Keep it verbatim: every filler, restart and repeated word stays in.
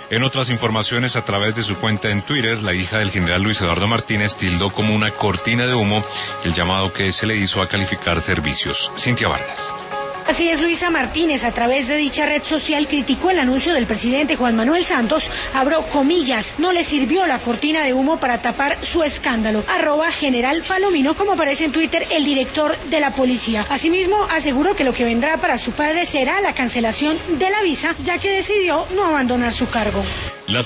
En otras informaciones, a través de su cuenta en Twitter, la hija del general Luis Eduardo Martínez tildó como una cortina de humo el llamado que se le hizo a calificar servicios. Cintia Vargas. Así es, Luisa Martínez, a través de dicha red social, criticó el anuncio del presidente Juan Manuel Santos, abro comillas, no le sirvió la cortina de humo para tapar su escándalo, arroba general Palomino, como aparece en Twitter el director de la policía. Asimismo, aseguró que lo que vendrá para su padre será la cancelación de la visa, ya que decidió no abandonar su cargo. Las